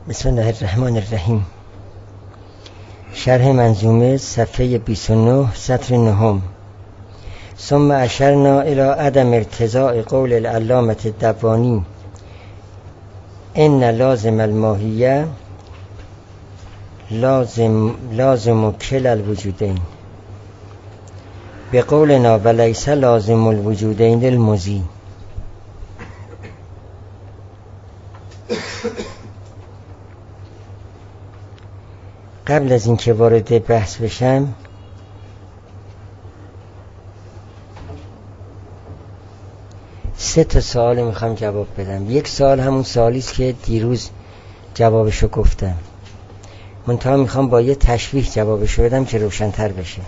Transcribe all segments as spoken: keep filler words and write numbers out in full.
بسم الله الرحمن الرحیم. شرح منظومه صفحه بیست و نه سطر نهم. ثم اشرنا الی عدم ارتضاء قول العلامة الدبانی ان لازم الماهیه لازم لازم کل الوجودین بقولنا ولیس لازم الوجودین المضی. قبل از اینکه وارد بحث بشم سه تا سوال میخوام جواب بدم. یک سوال همون سوالی است که دیروز جوابشو گفتم، منتها میخوام با یه تشبیه جوابشو بدم که روشن‌تر بشه.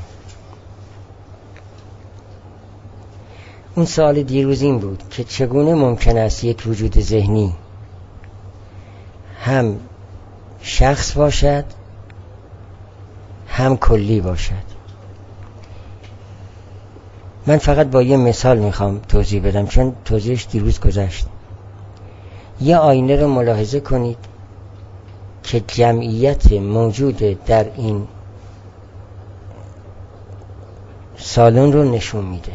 اون سوال دیروز این بود که چگونه ممکن است یک وجود ذهنی هم شخص باشد هم کلی باشد. من فقط با یه مثال میخوام توضیح بدم چون توضیحش دیروز گذشت. یه آینه رو ملاحظه کنید که جمعیت موجود در این سالن رو نشون میده.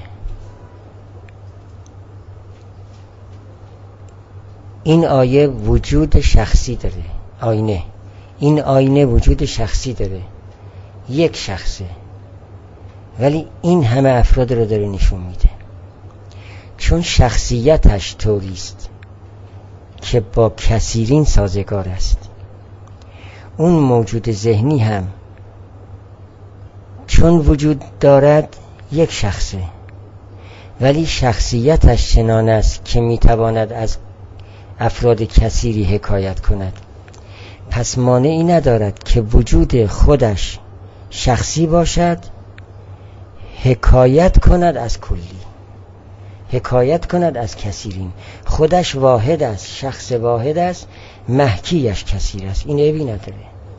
این آیه وجود شخصی داره. آینه این آینه وجود شخصی داره، یک شخصه، ولی این همه افراد رو داره نشون میده چون شخصیتش طوریست که با کثیرین سازگار است. اون موجود ذهنی هم چون وجود دارد یک شخصه، ولی شخصیتش چنان است که میتواند از افراد کثیری حکایت کند. پس مانعی ندارد که وجود خودش شخصی باشد، حکایت کند از کلی، حکایت کند از کثیرین. خودش واحد است، شخص واحد است، محکیش کثیر است. این عیبی نداره.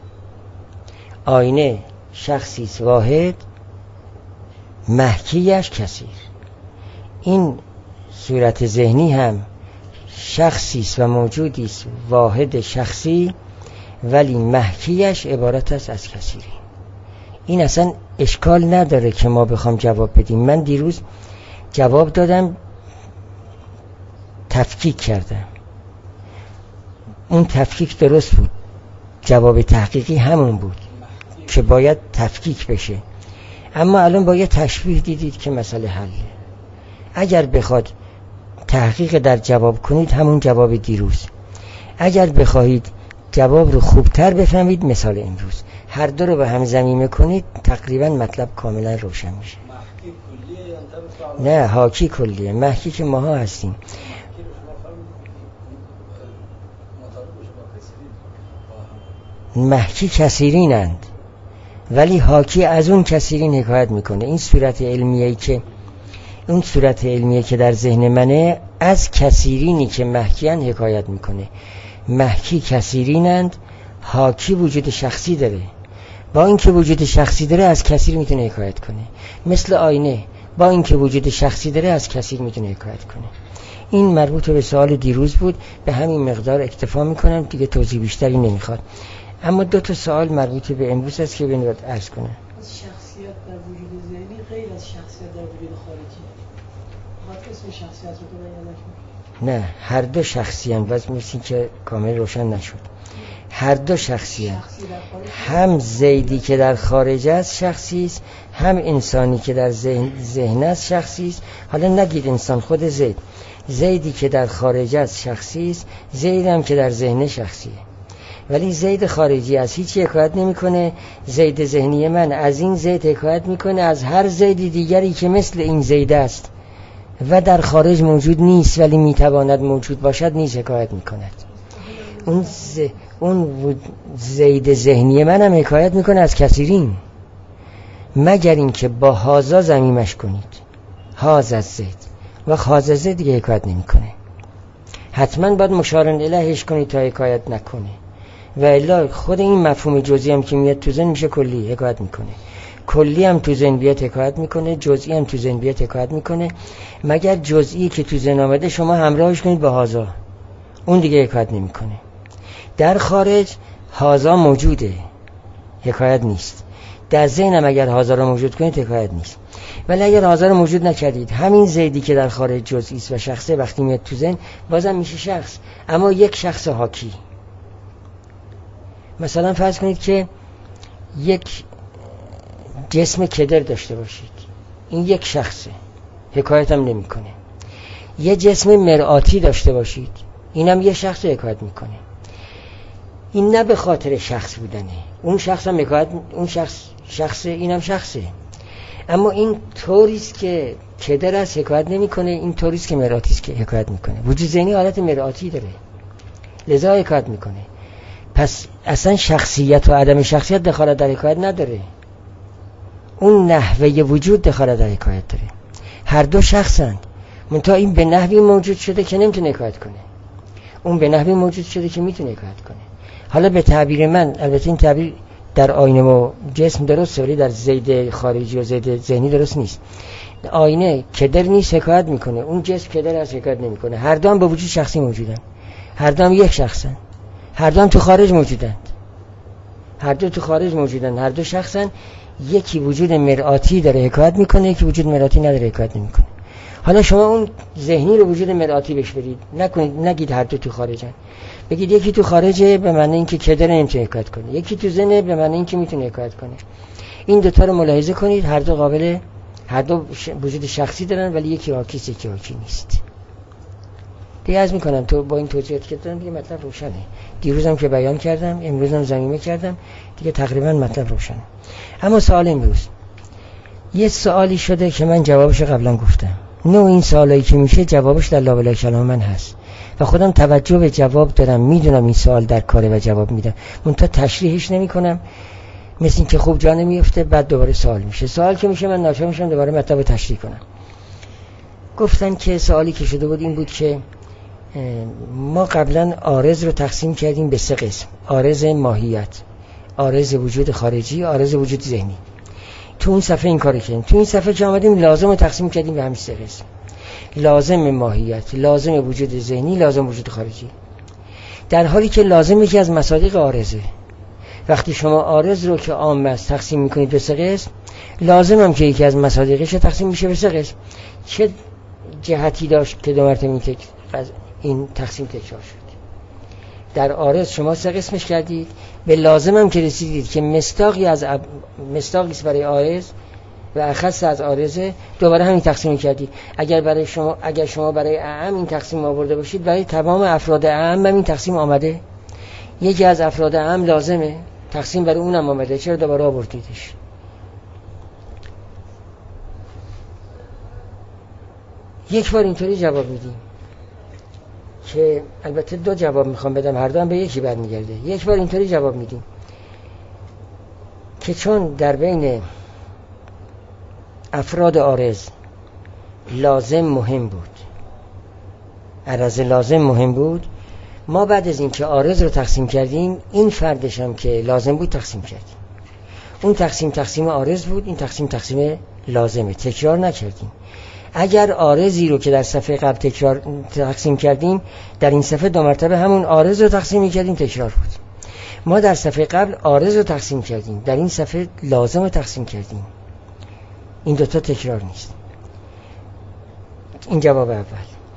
آینه شخصی است واحد، محکیش کثیر. این صورت ذهنی هم شخصی است و موجودی است واحد شخصی، ولی محکیش عبارت است از کثیری. این اصلا اشکال نداره که ما بخوام جواب بدیم. من دیروز جواب دادم، تفکیک کردم. اون تفکیک درست بود، جواب تحقیقی همون بود که باید تفکیک بشه. اما الان با یه تشبیه دیدید که مسئله حله. اگر بخواد تحقیق در جواب کنید همون جواب دیروز، اگر بخواهید جواب رو خوبتر بفهمید مثال امروز، هر دو رو به هم ضمیمه کنید تقریبا مطلب کاملا روشن میشه. نه حاکی کلیه، محکی که ماها هستیم. محکی کثیرینند ولی حاکی از اون کثیرین حکایت میکنه. این صورت علمیه که اون صورت علمیه که در ذهن منه از کثیرینی که محکیان حکایت میکنه. محکی کثیرینند، حاکی وجود شخصی داره. با اینکه وجود شخصی داره از کثیر میتونه حکایت کنه. مثل آینه با اینکه وجود شخصی داره از کثیر میتونه حکایت کنه. این مربوط به سوال دیروز بود، به همین مقدار اکتفا میکنم، دیگه توضیح بیشتری نمیخواد. اما دو تا سوال مربوط به امروز است که بنواد عرض کنم. شخصیت در وجود ذهنی غیر از شخصیت در وجود خارجی. وقتی اسم شخصیت رو بیان نه، هر دو شخصی هم باز می‌رسیم که کامل روشن نشد. هر دو شخصی هم. هم زیدی که در خارج است شخصی است، هم انسانی که در ذهن, ذهن است شخصی است. حالا نگید انسان، خود زید. زیدی که در خارج است شخصی است، زید هم که در ذهن شخصیه. ولی زید خارجی از هیچ حکایت نمی‌کنه. زید ذهنی من از این زید حکایت می‌کنه، از هر زید دیگری که مثل این زید است و در خارج موجود نیست ولی میتواند موجود باشد نیز حکایت میکند. اون ز... اون زید ذهنی من هم حکایت میکنه از کثیرین، مگر اینکه با هازا ضمیمش کنید، هاز از زید، و هاز از زید دیگه حکایت نمیکنه. حتما باید مشارن الهش کنید تا حکایت نکنه، و الا خود این مفهوم جزئی هم که میاد تو ذهن میشه کلی، حکایت میکنه. کلی هم تو ذهن بیاد حکایت میکنه، جزئی هم تو ذهن بیاد حکایت میکنه. مگر جزئی که تو ذهن آمده شما همراهش کنید با هازا، اون دیگه حکایت نمیکنه. در خارج هازا موجوده، حکایت نیست. در ذهنم اگر هازا رو موجود کنید حکایت نیست. ولی اگر هازا رو موجود نکردید، همین زیدی که در خارج جزئی است و شخصه، وقتی میاد تو ذهن بازم میشه شخص، اما یک شخص حاکی. مثلا فرض کنید که یک جسم کدر داشته باشید، این یک شخصه، حکایت هم نمی کنه. یه جسم مرآتی داشته باشید، اینم یه شخص حکایت میکنه. این نه به خاطر شخص بودنه، اون شخص هم حکایت، اون شخص شخصه، اینم شخصه، اما این طوریست که کدر است حکایت نمیکنه، این طوریست که مرآتی است که حکایت میکنه. وجود ذهنی حالت مرآتی داره، لذا حکایت میکنه. پس اصلا شخصیت و عدم شخصیت دخالت در حکایت نداره، اون نحوه وجود دخالت در حکایت داره. هر دو شخصند، منتها این به نحوی موجود شده که نمیتونه حکایت کنه، اون به نحوی موجود شده که میتونه حکایت کنه. حالا به تعبیر من، البته این تعبیر در آینه و جسم درست، ولی در زید خارجی و زید ذهنی درست نیست. آینه کدر نیست، حکایت میکنه، اون جسم کدر از حکایت نمیکنه. هر دو هم به وجود شخصی موجودن، هر دو هم یک شخصن، هر دو هم تو خارج موجودن، هر دو تو خارج موجودن، هر دو شخصن. یکی وجود مرآتی داره حکایت میکنه، یکی وجود مرآتی نداره حکایت نمیکنه. حالا شما اون ذهنی رو وجود مرآتی بهش برید، نکنید نگید هر دو تو خارجن، بگید یکی تو خارجه به معنی اینکه کدر نمیتونه حکایت کنه، یکی تو ذهنه به معنی اینکه میتونه حکایت کنه. این دو تا رو ملاحظه کنید، هر دو قابل، هر دو وجود شخصی دارن، ولی یکی حاکی است یکی حاکی نیست. دیگه عرض میکنم تو با این توضیحاتی که دادم دیگه مطلب روشنه. دیروزم که بیان کردم، امروزم ضمیمه کردم، دیگه تقریبا مطلب روشنه. اما سوال امروز یه سوالی شده که من جوابش قبلا گفتم. نوع این سوالایی که میشه جوابش در لابلای کلام من هست و خودم توجه به جواب دارم، میدونم این سوال در کاره و جواب میدم، منتها تشریحش نمیکنم، مثل این که خوب جا نمیفته، بعد دوباره سوال میشه. سوال که میشه من ناچار میشم دوباره مطلب تشریح کنم. گفتن که سوالی که شده بود این بود که ما قبلا عارض رو تقسیم کردیم به سه قسم: عارض ماهیت، عارض وجود خارجی، عارض وجود ذهنی. تو اون صفحه این کارو کردیم. تو این صفحه که آمدیم لازم رو تقسیم کردیم به همین سه قسم: لازم ماهیت، لازم وجود ذهنی، لازم وجود خارجی. در حالی که لازم یکی از مصادیق عارضه. وقتی شما عارض رو که عام است تقسیم میکنید به سه قسم، لازم هم که یکی از مصادیقش تقسیم میشه به سه قسم. چه جهتی داشت که دو مرتبه این تقسیم تکرار شد؟ در عارض شما سه قسمش کردید، به لازم هم که رسیدید که مصداقی از اب... مصداقی است برای عارض و اخص از عارضه، دوباره همین تقسیم کردید. اگر برای شما اگر شما برای اعم این تقسیم آورده باشید، برای تمام افراد اعم هم این تقسیم آمده. یکی از افراد اعم لازمه، تقسیم برای اونم آمده، چرا دوباره آوردیدش؟ یک بار اینطوری جواب میدیم که البته دو جواب میخوام بدم، هر دو هم به یکی برمیگرده. یک بار اینطوری جواب میدیم که چون در بین افراد عارض لازم مهم بود، عرض لازم مهم بود، ما بعد از این که عارض رو تقسیم کردیم، این فردش هم که لازم بود تقسیم کردیم. اون تقسیم تقسیم عارض بود، این تقسیم تقسیم لازمه، تکرار نکردیم. اگر عارضی رو که در صفحه قبل تکرار تقسیم کردیم، در این صفحه دو مرتبه همون عارض رو تقسیم می‌کردیم، تکرار بود. ما در صفحه قبل عارض رو تقسیم کردیم، در این صفحه لازم رو تقسیم کردیم. این دوتا تکرار نیست. این جواب اول.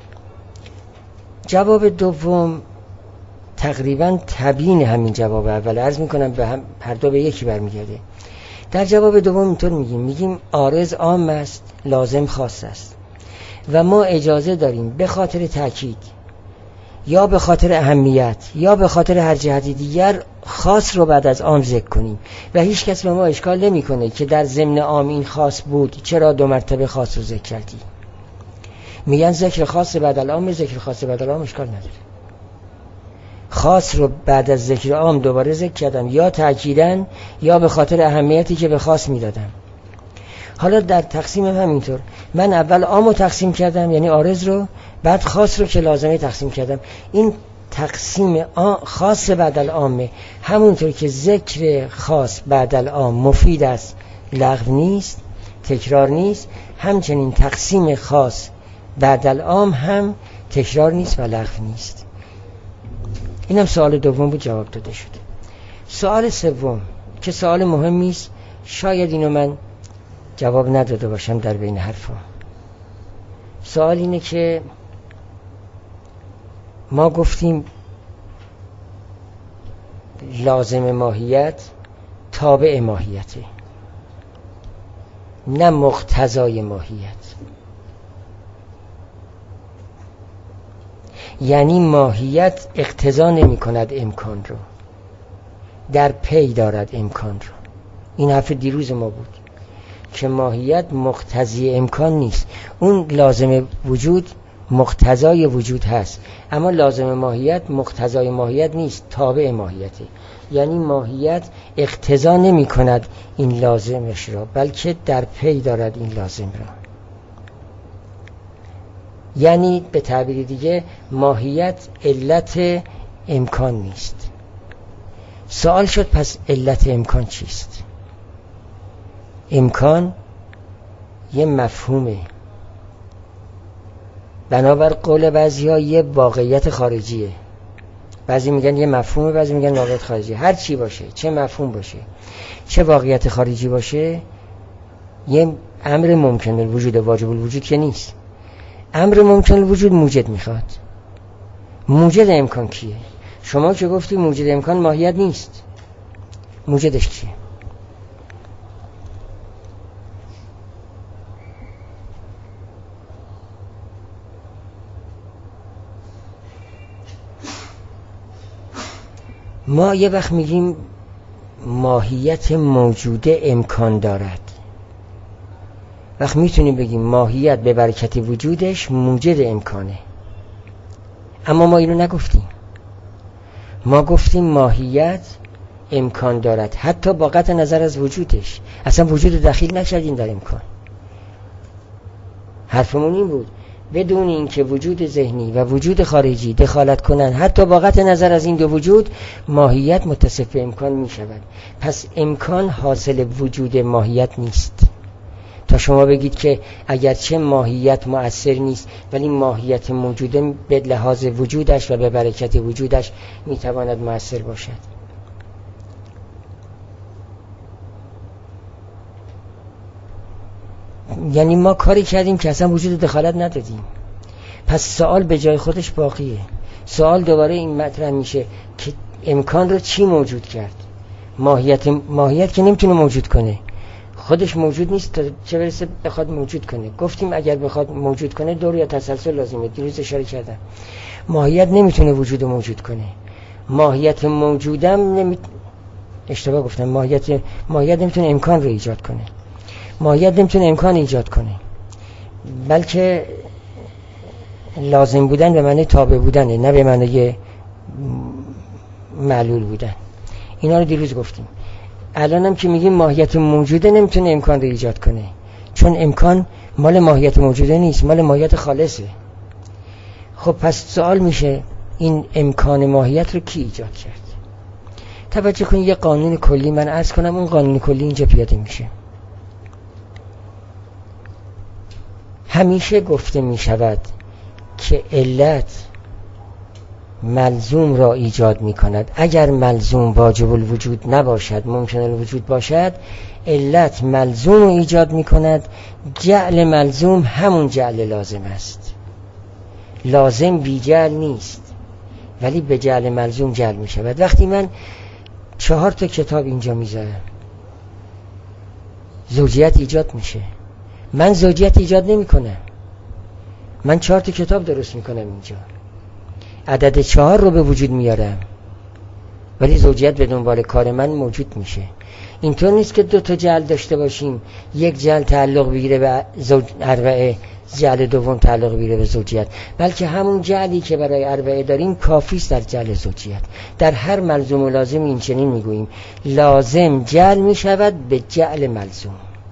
جواب دوم تقریبا تبیین همین جواب اول، عرض میکنم به هم هر دو به یکی برمیگرده. در جواب دوم اینطور میگیم میگیم عارض عام است، لازم خاص است و ما اجازه داریم به خاطر تأکید یا به خاطر اهمیت یا به خاطر هر جهتی دیگر خاص رو بعد از عام ذکر کنیم و هیچ کس به ما اشکال نمیکنه که در ضمن عام این خاص بود، چرا دو مرتبه خاص رو ذکر کردی؟ میگن ذکر خاص بعد العام، ذکر خاص بعد العام اشکال نداره. خاص رو بعد از ذکر عام دوباره ذکر کردم، یا تأکیداً یا به خاطر اهمیتی که به خاص میدادم. حالا در تقسیم هم همینطور، من اول عام رو تقسیم کردم یعنی عارض رو، بعد خاص رو که لازمه تقسیم کردم. این تقسیم خاص بعد العامه، همونطور که ذکر خاص بعد العام مفید است، لغو نیست، تکرار نیست، همچنین تقسیم خاص بعد العام هم تکرار نیست و لغو نیست. اینم سوال دوم بود، جواب داده شد. سوال سوم که سوال مهمی است، شاید اینو من جواب نداده باشم در بین حرفا. سوال اینه که ما گفتیم لازم ماهیت تابع ماهیته، نه مقتضای ماهیت. یعنی ماهیت اقتضا نمی کند امکان رو، در پی دارد امکان رو. این حرف دیروز ما بود که ماهیت مقتضی امکان نیست. اون لازم وجود مقتضای وجود هست، اما لازم ماهیت مقتضای ماهیت نیست، تابع ماهیته. یعنی ماهیت اقتضا نمی کند این لازمش را، بلکه در پی دارد این لازم را. یعنی به تعبیر دیگه ماهیت علت امکان نیست. سوال شد پس علت امکان چیست؟ امکان یه مفهومه، بنابر قول بعضی ها یه واقعیت خارجیه. بعضی میگن یه مفهومه، بعضی میگن واقعیت خارجی. هر چی باشه، چه مفهوم باشه چه واقعیت خارجی باشه، یه امر ممکن الوجود، واجب الوجود که نیست. امر ممکن الوجود موجد میخواد. موجد امکان کیه؟ شما که گفتی موجد امکان ماهیت نیست، موجدش کیه؟ ما یه وقت میگیم ماهیت موجوده امکان دارد، وقت میتونیم بگیم ماهیت به برکت وجودش موجد امکانه. اما ما اینو نگفتیم. ما گفتیم ماهیت امکان دارد حتی با قطع نظر از وجودش. اصلا وجود دخیل نکردیم در امکان. حرفمون این بود بدون اینکه وجود ذهنی و وجود خارجی دخالت کنن، حتی با قطع نظر از این دو وجود، ماهیت متصف به امکان می شود. پس امکان حاصل وجود ماهیت نیست. تا شما بگید که اگرچه ماهیت مؤثر نیست ولی ماهیت موجوده به لحاظ وجودش و به برکت وجودش می تواند مؤثر باشد. یعنی ما کاری کردیم که اصلا وجود دخالت ندادیم. پس سوال به جای خودش باقیه. سوال دوباره این مطرح میشه که امکان رو چی موجود کرد؟ ماهیت ماهیت که نمیتونه موجود کنه، خودش موجود نیست تا چه برسه بخواد موجود کنه. گفتیم اگر بخواد موجود کنه دور یا تسلسل لازمه. دیروز اشاره کردم ماهیت نمیتونه وجود موجود کنه. ماهیت موجودم نمی... اشتباه گفتم. ماهیت ماهیت نمیتونه امکان رو ایجاد کنه. ماهیت نمیتونه امکان ایجاد کنه، بلکه لازم بودن به معنی تابع بودنه، نه به معنی معلول بودن. اینا رو دیروز گفتیم. الان هم که میگیم ماهیت موجوده نمیتونه امکان رو ایجاد کنه، چون امکان مال ماهیت موجوده نیست، مال ماهیت خالصه. خب پس سوال میشه این امکان ماهیت رو کی ایجاد کرد؟ توجه کنید یه قانون کلی من عرض کنم، اون قانون کلی اینجا پیاده میشه. همیشه گفته می شود که علت ملزوم را ایجاد می کند. اگر ملزوم واجب الوجود نباشد، ممکن الوجود باشد، علت ملزوم را ایجاد می کند. جعل ملزوم همون جعل لازم است. لازم بی جعل نیست، ولی به جعل ملزوم جعل می شود. وقتی من چهار تا کتاب اینجا می ذارم، زوجیت ایجاد میشه. من زوجیت ایجاد نمی کنم، من چهار تا کتاب درست می کنم اینجا، عدد چهار رو به وجود میارم، ولی زوجیت به دنبال کار من موجود میشه. اینطور نیست که دو تا جعل داشته باشیم، یک جعل تعلق بگیره به زوج اربعه، جعل دوم تعلق بگیره به زوجیت، بلکه همون جعلی که برای اربعه داریم کافی است در جعل زوجیت. در هر ملزوم و لازم این چنین میگوییم لازم جعل میشود به جعل ملزوم.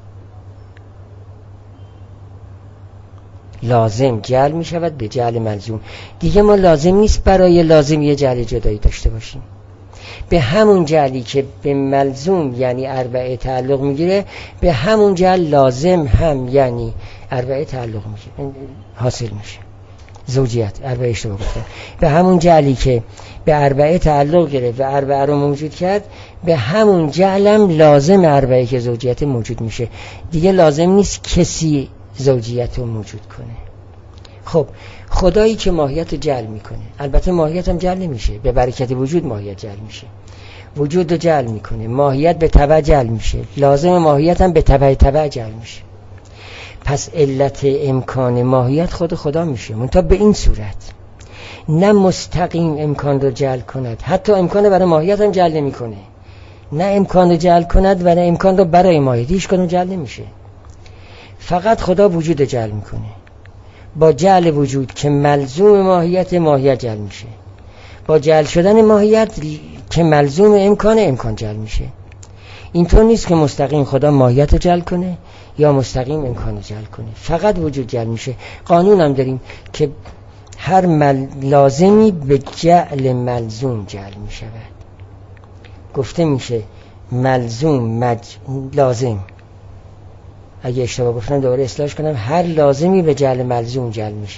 لازم جعل می شود به جعل ملزوم. دیگه ما لازم نیست برای لازم یه جعل جدایی داشته باشیم. به همون جعلی که به ملزوم یعنی اربعه تعلق میگیره، به همون جعل لازم هم یعنی اربعه تعلق میگیره، حاصل میشه. زوجیت، اربعه اشتباه گفتم. به همون جعلی که به اربعه تعلق گرفت و اربعه رو موجود کرد، به همون جعلم لازم اربعه که زوجیت موجود میشه. دیگه لازم نیست کسی زوجیت رو موجود کنه. خب خدایی که ماهیت رو جعل میکنه، البته ماهیت هم جعل نمیشه، به برکت وجود ماهیت جعل میشه، وجود رو جعل میکنه، ماهیت به تبع جعل میشه، لازم ماهیت هم به تبع تبع جعل میشه. پس علت امکان ماهیت خود خدا میشه، منتها به این صورت نه مستقیم امکان رو جعل کند، حتی امکان برای ماهیت هم جعل نمی کنه، نه امکان رو جعل کند و نه امکان رو برای ماهیت، هیچ کنون جعل نمیشه. فقط خدا وجود جعل میکنه. با جعل وجود که ملزوم ماهیت، ماهیت جعل میشه. با جعل شدن ماهیت که ملزوم امکان، امکان جعل میشه. اینطور نیست که مستقیم خدا ماهیت رو جعل کنه یا مستقیم امکان رو جعل کنه، فقط وجود جعل میشه. قانون هم داریم که هر مل... لازمی به جعل ملزوم جعل میشود. گفته میشه ملزوم مج... لازم، اگه اشتباه گفتم دوباره اصلاحش کنم، هر لازمی به جعل ملزوم جعل میشه.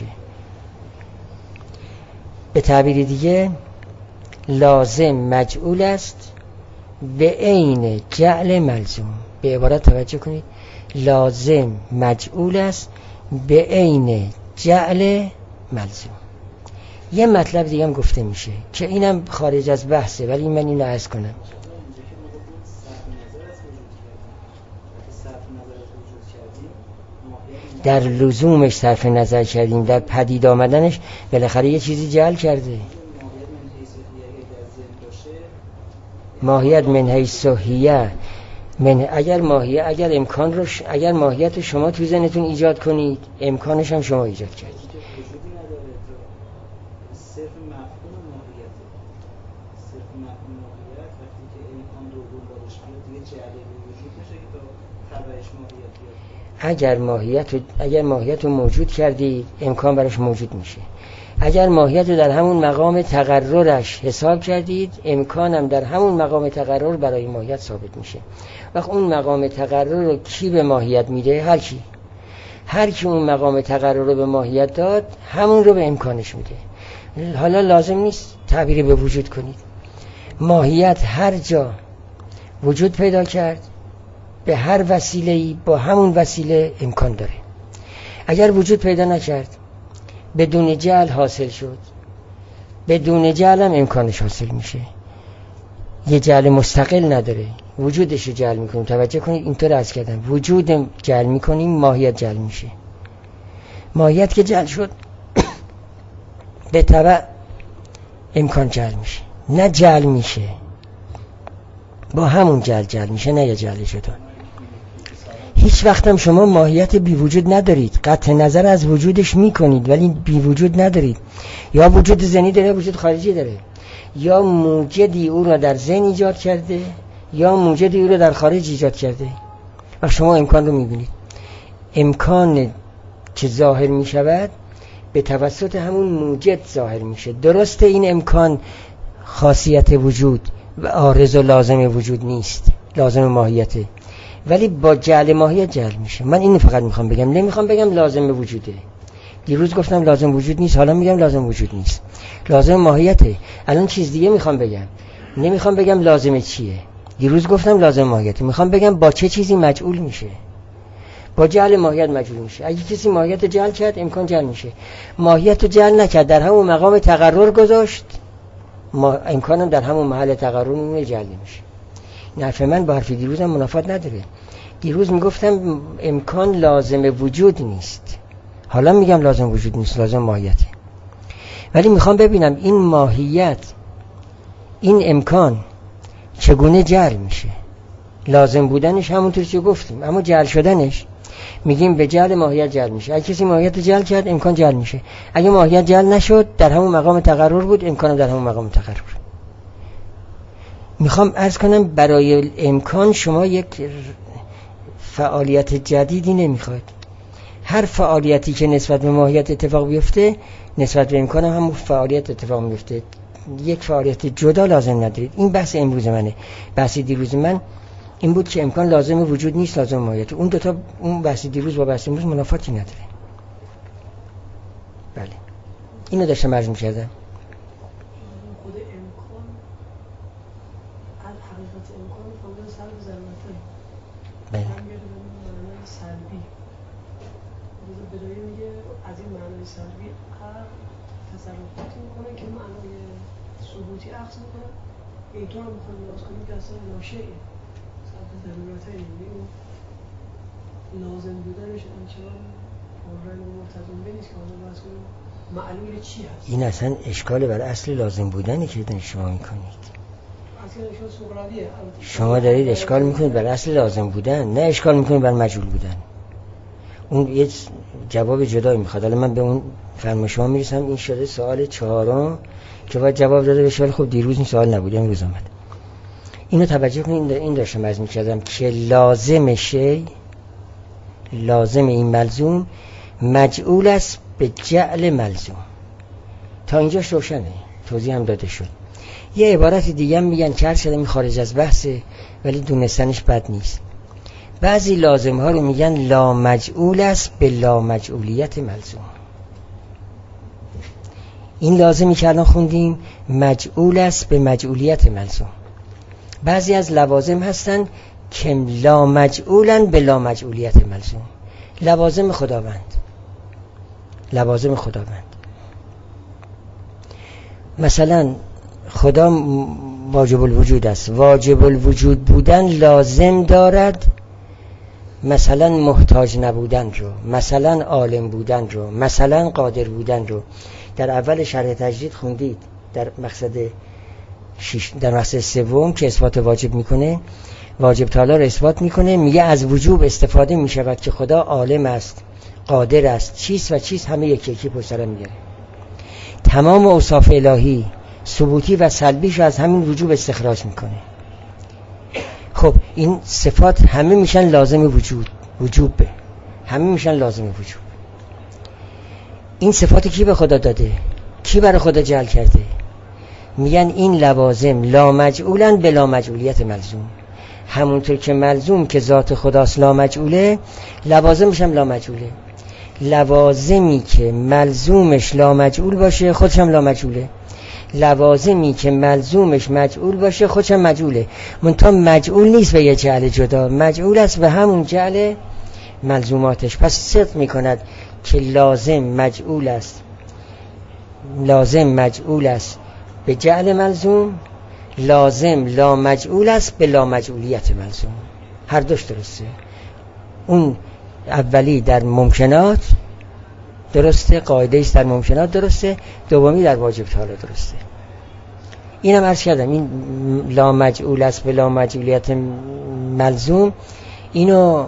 به تعبیر دیگه لازم مجعول است به عین جعل ملزوم. به عبارت توجه کنید، لازم مجعول است به عین جعل ملزوم. یه مطلب دیگه هم گفته میشه که اینم خارج از بحثه، ولی من اینو عرض کنم. در لزومش صرف نظر کردیم، در پدید آمدنش بالاخره یه چیزی جعل کرده. ماهیت من حیث صحیه، من اگر ماهیت اگر امکان رو ش... اگر ماهیت رو شما تو ذهنتون ایجاد کنید، امکانش هم شما ایجاد کردید. اگر ماهیت رو اگر ماهیت رو موجود کردید، امکان براش موجود میشه. اگر ماهیت رو در همون مقام تقررش حساب کردید، امکانم در همون مقام تقرر برای ماهیت ثابت میشه. وقت اون مقام تقرر رو کی به ماهیت میده؟ هر کی. هر کی اون مقام تقرر رو به ماهیت داد، همون رو به امکانش میده. حالا لازم نیست تعبیری به وجود کنید. ماهیت هر جا وجود پیدا کرد، به هر وسیله‌ای با همون وسیله امکان داره. اگر وجود پیدا نکرد، بدون جعل حاصل شد، بدون جعل هم امکانش حاصل میشه. یه جعل مستقل نداره، وجودش رو جعل میکنیم. توجه کنید، اینطور عرض کردم، وجود جعل میکنیم، ماهیت جعل میشه. ماهیت که جعل شد به تبع امکان جعل میشه. نه جعل میشه، با همون جعل جعل میشه، نه یه جعل شده. هیچ وقت هم شما ماهیت بی وجود ندارید، قطع نظر از وجودش میکنید ولی بی وجود ندارید. یا وجود ذهنی داره، وجود خارجی داره، یا موجدی او را در ذهن ایجاد کرده یا موجدی او را در خارج ایجاد کرده. و شما امکان رو میبینید. امکان که ظاهر میشود به توسط همون موجد ظاهر میشه. درسته این امکان خاصیت وجود و عارض و لازم وجود نیست، لازم ماهیته، ولی با جعل ماهیت جعل میشه. من اینو فقط میخوام بگم، نمیخوام بگم لازم وجوده. دیروز گفتم لازم وجود نیست، حالا میگم لازم وجود نیست، لازم ماهیته. الان چیز دیگه میخوام بگم، نمیخوام بگم لازم چیه. دیروز گفتم لازم ماهیته، میخوام بگم با چه چیزی مجعول میشه. با جعل ماهیت مجعول میشه. اگه کسی ماهیت جعل کرد، امکان جعل میشه. ماهیت رو جعل نکرد، در همون مقام تقرر گذاشت، ما امکانم در همون محل تقرر میمونه، جعل نمیشه. حرف من با حرف دیروزم منافات نداره. دیروز میگفتم امکان لازم وجود نیست، حالا میگم لازم وجود نیست، لازم ماهیته. ولی میخوام ببینم این ماهیت، این امکان چگونه جعل میشه. لازم بودنش همونطور که گفتیم، اما جعل شدنش میگیم به جعل ماهیت جعل میشه. اگه کسی ماهیت جعل کرد، امکان جعل میشه. اگه ماهیت جعل نشد، در همون مقام تقرر بود، امکان در همون مقام تقرر. میخوام عرض کنم برای امکان شما یک فعالیت جدیدی نمیخواد. هر فعالیتی که نسبت به ماهیت اتفاق بیفته، نسبت به امکان هم همون فعالیت اتفاق میفته. یک فعالیت جدا لازم ندارید. این بحث امروز منه. بحث دیروز من این بود که امکان لازم وجود نیست، لازم ماهیت. اون دوتا، اون بحث دیروز با بحث امروز منافاتی نداره. بله. اینو داشتم عرض می‌کردم. خود امکان از حقیقت امکان فاصله سلب ضرورته. بله. معنای سلبی. روز بدایی میگه از این معنای سلبی عقل تصرفاتی میکنه که معنای ثبوتی عکس میکنه. اینطور هم میخوایم لحاظ کنیم که اصلا ناشئه سلب ضرورته. یعنی لازم بودنش همچنان پررنگ و مرتضام نیست که حالا بحث کنیم معلول چی هست. این اصلا اشکال بر اصل لازم بودنی که شما میکنید. شما دارید اشکال میکنید بر اصل لازم بودن، نه اشکال میکنید بر مجهول بودن. اون یه جواب جدایی میخواد. حالا من به اون فرمایش شما میرسم. این شده سوال چهارم که باید جواب داده بشه، ولی خب دیروز این سوال نبود، امروز اومد. اینو توجه کنید. این داشتم عرض میکردم که لازم شی، لازم این ملزوم مجعول است به جعل ملزوم. تا اینجاش روشنه، توضیح هم داده شد. یه عبارت دیگه هم میگن که هر شده این خارج از بحثه ولی دونستنش بد نیست. بعضی لازم ها رو میگن لا مجعول است به لا مجعولیت ملزوم. این لازمی که الان خوندیم مجعول است به مجعولیت ملزوم. بعضی از لوازم هستن که لا مجعولن به لا مجعولیت ملزوم. لوازم خداوند، لوازم خداوند مثلا خدا واجب الوجود است. واجب الوجود بودن لازم دارد مثلا محتاج نبودن رو، مثلا عالم بودن رو، مثلا قادر بودن رو. در اول شرح تجدید خوندید در مقصد شش در مقصد سوم که اثبات واجب میکنه، واجب تعالی رو اثبات میکنه، میگه از وجوب استفاده میشود که خدا عالم است، قادر است، چیز و چیز همه یکی یکی پشت سر میاره. تمام اوصاف الهی ثبوتی و سلبیش از همین وجوب استخراج میکنه. خب این صفات همه میشن لازم وجود، وجوب به همه میشن لازم وجود. این صفات کی به خدا داده؟ کی برای خدا جعل کرده؟ میگن این لوازم لا مجعولن به لا مجعولیت ملزوم. همونطور که ملزوم که ذات خداست لا مجعوله، لوازمش هم لا مجعوله. لوازمی که ملزومش لا مجعول باشه خودش هم لا مجعوله. لوازمی که ملزومش مجعول باشه خودش هم مجعوله. منتها مجعول نیست به یه جعل جدا، مجعول است به همون جعل ملزوماتش. پس صدق میکند که لازم مجعول است، لازم مجعول است به جعل ملزوم، لازم لا مجعول است به لا مجعولیت ملزوم. هر دوش درسته. اون اولی در ممکنات درسته، قاعده ایست در ممکنات درسته، دومی در واجب تعالی درسته. اینم عرض کردم این لا مجعول است به لا مجعولیت ملزوم، اینو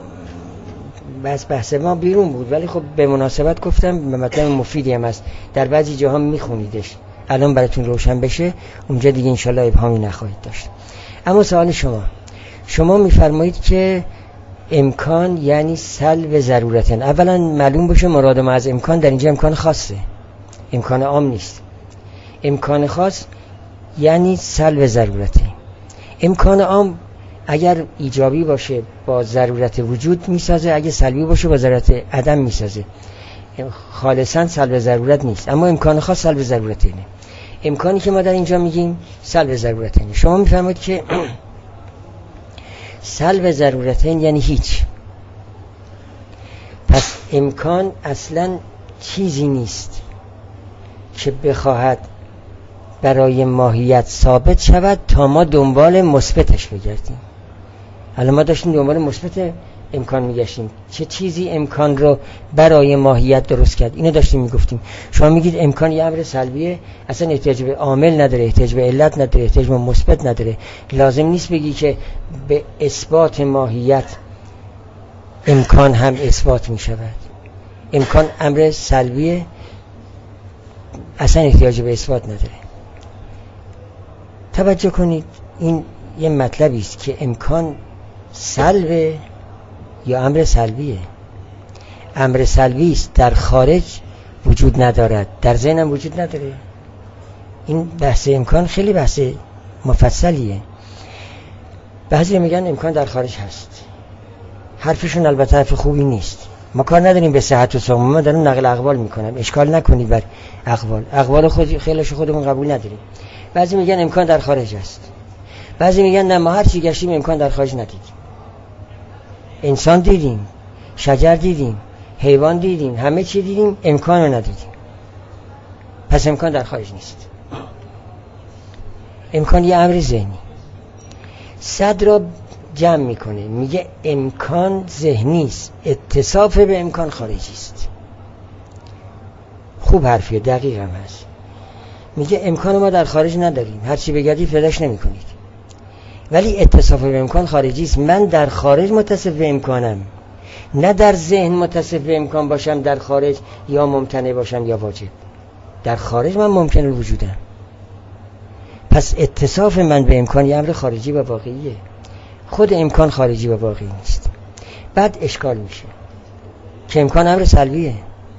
بس بحث ما بیرون بود ولی خب به مناسبت گفتم، به مطلب مفیدی هم است، در بعضی جاها میخونیدش، الان براتون روشن بشه، اونجا دیگه انشالله ابهامی نخواهید داشت. اما سوال شما، شما میفرمایید که امکان یعنی سلب ضرورتن. اولا معلوم باشه مراد ما از امکان در اینجا امکان خاصه، امکان عام نیست. امکان خاص یعنی سلب ضرورتن. امکان عام اگر ایجابی باشه با ضرورت وجود میسازه، اگه سلبی باشه با ضرورت عدم میسازه. خالصا سلب ضرورت نیست. اما امکان خاص سلب ضرورتینه. امکانی که ما در اینجا میگیم سلب ضرورتینه. شما میفرمایید که سلب ضرورتین یعنی هیچ. پس امکان اصلا چیزی نیست که بخواهد برای ماهیت ثابت شود تا ما دنبال مثبتش بگردیم. حالا ما داشتیم دنبال مثبت امکان میگشتیم، چه چیزی امکان رو برای ماهیت درست کرد، اینو داشتیم میگفتیم. شما میگید امکان یه امر سلبیه، اصلا احتیاج به عامل نداره، احتیاج به علت نداره، احتیاج به مثبت نداره. لازم نیست بگی که به اثبات ماهیت امکان هم اثبات میشود. امکان امر سلبیه، اصلا احتیاج به اثبات نداره. توجه کنید، این یه مطلبی است که امکان سلبه یا امر سلبیه. امر سلبی است، در خارج وجود ندارد، در ذهن هم وجود نداره. این بحث امکان خیلی بحث مفصلیه. بعضی میگن امکان در خارج هست، حرفشون البته حرف خوبی نیست. ما کار نداریم به صحت و سقم، ما داریم نقل اقوال میکنم، اشکال نکنید بر اقوال. اقوال خود خیلیش خودمون قبول نداریم. بعضی میگن امکان در خارج است، بعضی میگن نه ما هر چی گشتیم امکان در خارج ندیدیم. انسان دیدیم، شجر دیدیم، حیوان دیدیم، همه چی دیدیم، امکان رو ندیدیم. پس امکان در خارج نیست. امکان یه امر ذهنی. صد را جمع میکنه، میگه امکان ذهنی است، اتصاف به امکان خارجی است. خوب حرفیه، دقیق هم هست. میگه امکان ما در خارج نداریم، هر چی بگردید پیداش نمیکنید، ولی اتصاف به امکان خارجی است. من در خارج متصف به امکانم، نه در ذهن متصف به امکان باشم در خارج، یا ممتنع باشم یا واجب. در خارج من ممکن الوجودم. پس اتصاف من به امکان یه امر خارجی و واقعیه، خود امکان خارجی و واقعی نیست. بعد اشکال میشه که امکان امر سلبیه.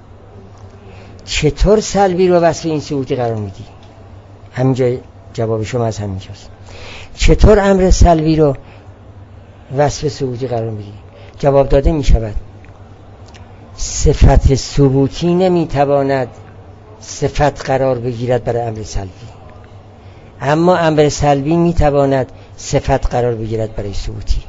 چطور سلبی رو وصف این ثبوتی قرار میدی؟ همینجا جواب شما از همینجاست. چطور امر سلبی رو وصف ثبوتی قرار میدی؟ جواب داده میشود صفت ثبوتی نمیتواند صفت قرار بگیرد برای امر سلبی، اما امر سلبی میتواند صفت قرار بگیرد برای ثبوتی.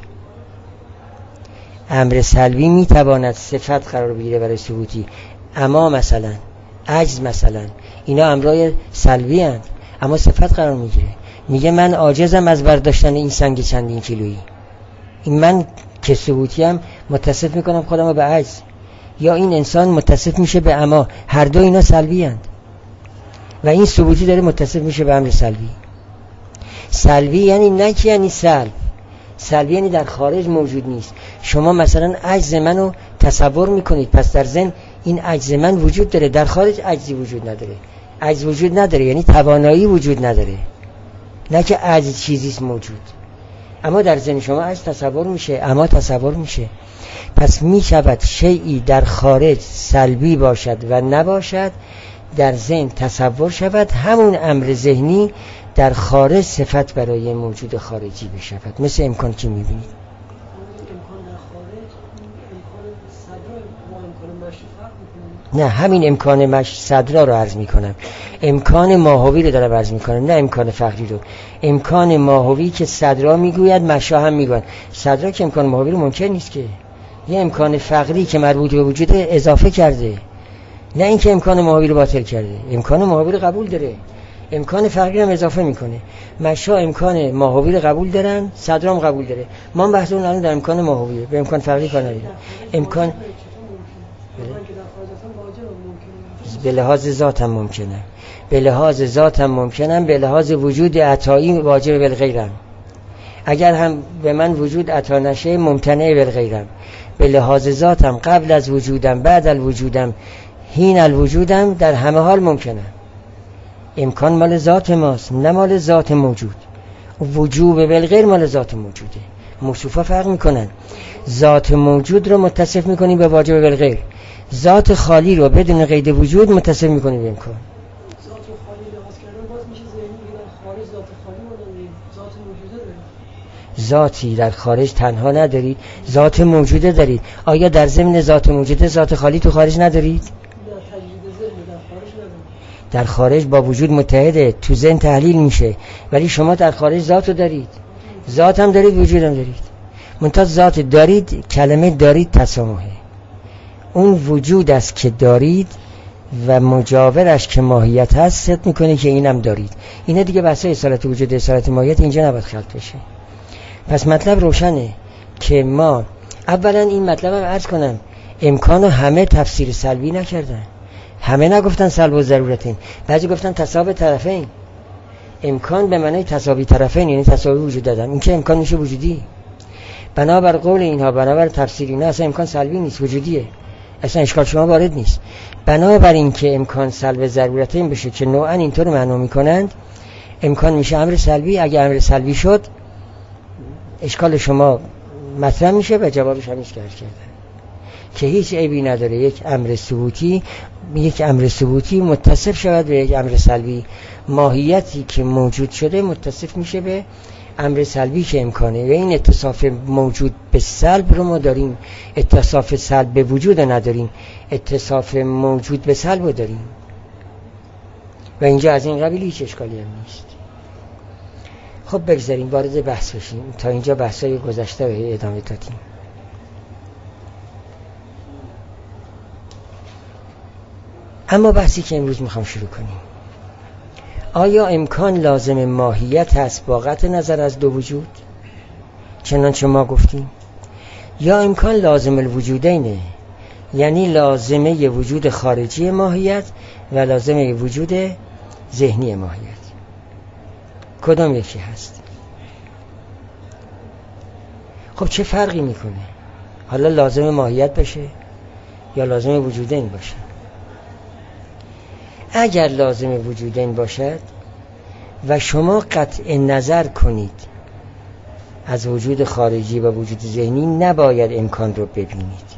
امر سلبی میتواند صفت قرار بگیره برای ثبوتی، اما مثلا عجز، مثلا اینا امرای سلبی هستند اما صفت قرار میگیره. میگه من عاجزم از برداشتن این سنگ چندین کیلویی. این من که ثبوتی هم متصف میکنم خودم رو به عجز، یا این انسان متصف میشه به اما. هر دو اینا سلبی هستند و این ثبوتی داره متصف میشه به امر سلبی. سلبی یعنی نه که یعنی سلب. سلبی یعنی در خارج موجود نیست. شما مثلا عجز منو تصور میکنید، پس در ذهن این عجز من وجود داره، در خارج عجزی وجود نداره. عجز وجود نداره یعنی توانایی وجود نداره، نه که عجز چیزیست موجود. اما در ذهن شما عجز تصور میشه، اما تصور میشه. پس میشود شیئی در خارج سلبی باشد و نباشد، در ذهن تصور شود، همون امر ذهنی در خارج صفت برای موجود خارجی بشود. مثل امکان که میبینید امکان در خارج، امکان صدرا با امکان مشی فرق میکنه. نه، همین امکان مش صدرا رو عرض میکنم، امکان ماهوی رو دارم عرض میکنم، نه امکان فقری رو. امکان ماهوی که صدرا میگوید مشا هم میگوید. صدرا که امکان ماهوی رو ممکن نیست که، یه امکان فقری که مربوط به وجود اضافه کرده، نه اینکه امکان ماهوی رو باطل کرده. امکان ماهوی رو قبول داره، امکان فقری هم اضافه میکنه. مشا امکان ماهوی رو قبول دارن، صدرام قبول داره. ما بحثمون الان در امکان ماهویه، به امکان فقری کار نداریم. امکان به لحاظ ذات هم ممکنه، به لحاظ ذات هم ممکنه، به لحاظ وجود عطایی واجب بالغیرم. اگر هم به من وجود عطا نشه ممتنع بالغیرم. به لحاظ ذات هم قبل از وجودم، بعد از وجودم، حین الوجودم، در همه حال ممکنه. امکان مال ذات ماست، نه مال ذات موجود. وجوب بالغیر مال ذات موجوده. موصوفا فرق میکنن. ذات موجود رو متصف میکنیم به واجب بالغیر، ذات خالی رو بدون قید وجود متصف میکنیم به امکان. ذات خالی لحاظ کردن باز میشه ذهنی، در خارج ذات خالی مونده، ذات موجوده دارید. ذاتی در خارج تنها ندارید، ذات موجوده دارید. آیا در ضمن ذات موجوده ذات خالی تو خارج ندارید؟ در خارج با وجود متحده، تو ذهن تحلیل میشه، ولی شما در خارج ذات رو دارید، ذات هم دارید، وجود هم دارید. منتها ذات دارید، کلمه دارید تسامحه. اون وجود است که دارید و مجاورش که ماهیت هست صدق میکنه که اینم دارید. اینه دیگه بحثای اصالت وجود، اصالت ماهیت اینجا نباید خلط بشه. پس مطلب روشنه که ما اولا این مطلب هم عرض کنم، امکانو همه تفسیر سلبی نکردن، همه نگفتن سلب و ضرورتین، بعضی گفتن تساوی طرفین. امکان به معنی تساوی طرفین یعنی تساوی وجود دادن، این که امکان میشه وجودی. بنابر قول اینها، بنابر تفسیر اینا، اصلا امکان سلبی نیست، وجودیه، اصلا اشکال شما وارد نیست. بنابر این که امکان سلب ضرورتین بشه که نوعا اینطور معنا میکنند، امکان میشه امر سلبی. اگه امر سلبی شد اشکال شما مطرح میشه و جوابش همیشه کار کردن که هیچ عیبی نداره یک امر ثبوتی یک امر ثبوتی متصف شود به یک امر سلبی. ماهیتی که موجود شده متصف میشه به امر سلبی که امکانه و این اتصاف موجود به سلب رو ما داریم، اتصاف سلب به وجود نداریم، اتصاف موجود به سلب رو داریم و اینجا از این قبیل هیچ اشکالی هم نیست. خب بگذاریم وارد بحث بشیم. تا اینجا بحثای گذشته رو ادامه دادیم. اما بحثی که امروز میخوام شروع کنیم، آیا امکان لازم ماهیت هست با قطع نظر از دو وجود چنانچه ما گفتیم، یا امکان لازم الوجودینه، یعنی لازمه وجود خارجی ماهیت و لازمه وجود ذهنی ماهیت؟ کدام یکی هست؟ خب چه فرقی میکنه حالا لازم ماهیت باشه یا لازم وجودین باشه؟ اگر لازم وجودین باشد و شما قطع نظر کنید از وجود خارجی و وجود ذهنی، نباید امکان رو ببینید،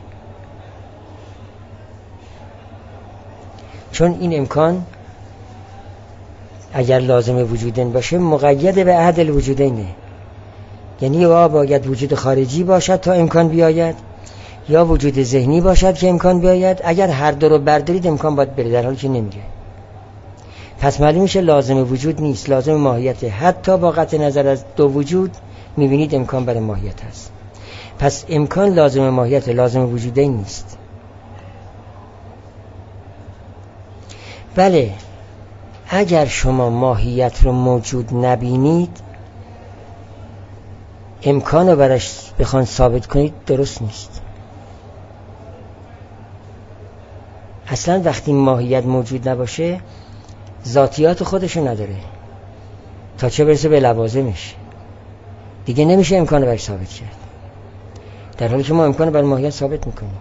چون این امکان اگر لازم وجودین باشه مقید به احد الوجودینه، یعنی یا باید وجود خارجی باشد تا امکان بیاید یا وجود ذهنی باشد که امکان بیاید. اگر هر دو رو بردارید امکان باید بره، در حالی که نمیره. پس معلوم میشه لازم وجود نیست، لازم ماهیت. حتی با قطع نظر از دو وجود میبینید امکان برای ماهیت هست. پس امکان لازم ماهیت، لازم وجوده نیست. بله، اگر شما ماهیت رو موجود نبینید، امکان رو برش بخوان ثابت کنید درست نیست. اصلا وقتی ماهیت موجود نباشه ذاتیات خودشو نداره، تا چه برسه به لوازمش، دیگه نمیشه امکان رو برش ثابت کرد، در حالی که ما امکان رو بر ماهیت ثابت میکنیم.